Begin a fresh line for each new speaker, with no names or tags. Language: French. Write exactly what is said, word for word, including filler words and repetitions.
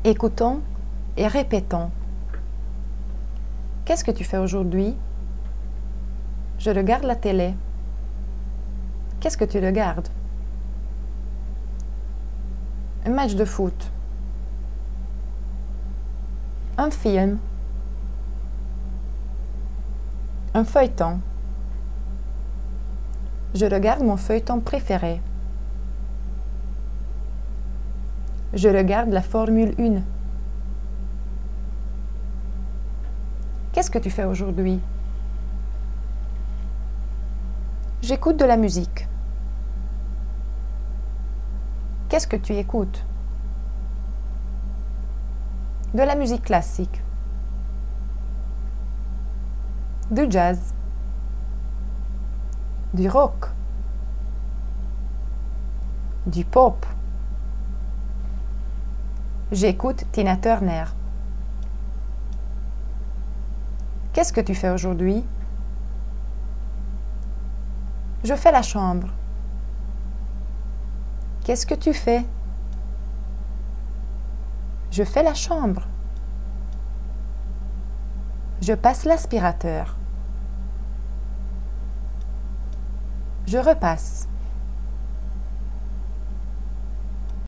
Écoutons et répétons. Qu'est-ce que tu fais aujourd'hui? Je regarde la télé. Qu'est-ce que tu regardes? Un match de foot. Un film. Un feuilleton. Je regarde mon feuilleton préféré. Je regarde la Formule un. Qu'est-ce que tu fais aujourd'hui? J'écoute de la musique. Qu'est-ce que tu écoutes? De la musique classique. Du jazz. Du rock. Du pop. J'écoute Tina Turner. Qu'est-ce que tu fais aujourd'hui? Je fais la chambre. Qu'est-ce que tu fais? Je fais la chambre. Je passe l'aspirateur. Je repasse.